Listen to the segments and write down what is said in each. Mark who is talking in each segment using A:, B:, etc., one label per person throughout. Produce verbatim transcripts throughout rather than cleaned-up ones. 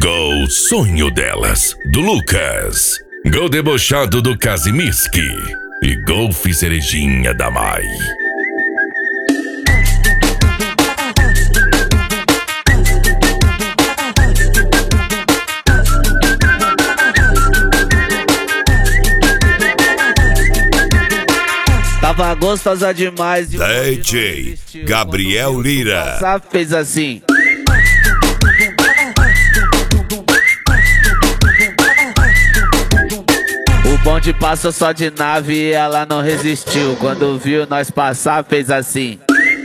A: Gol Sonho Delas, do Lucas. Gol Debochado, do Kazimiski. E Gol Cerejinha, da Mai.
B: Tava gostosa demais e o
A: D J Gabriel Lira
B: Sá fez assim. O bonde passou só de nave e ela não resistiu. Quando viu nós passar, fez assim.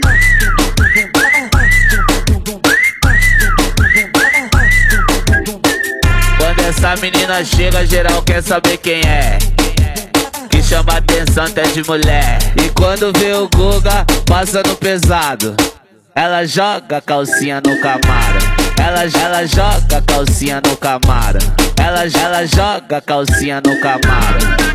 B: Quando essa menina chega, geral quer saber quem é. Que chama atenção até de mulher. E quando vê o Guga passando pesado, ela joga a calcinha no Camaro. Ela, ela joga a calcinha no Camaro. Ela, ela joga a calcinha no Camaro.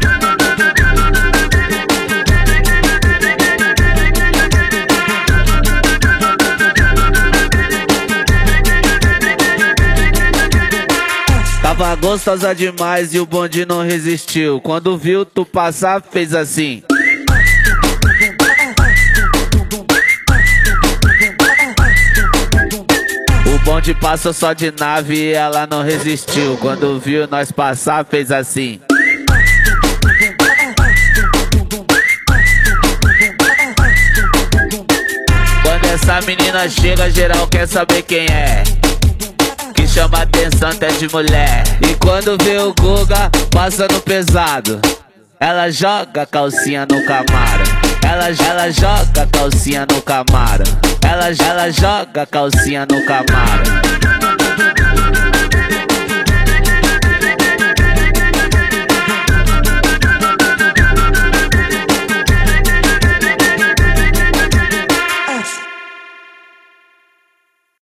B: Tava gostosa demais e o bonde não resistiu. Quando viu tu passar, fez assim. O bonde passou só de nave e ela não resistiu. Quando viu nós passar, fez assim. Quando essa menina chega, geral quer saber quem é. Que chama atenção até de mulher. E quando vê o Guga passando pesado, ela joga a calcinha no Camaro. Ela, ela joga a calcinha no Camaro. Ela, ela joga a calcinha no Camaro.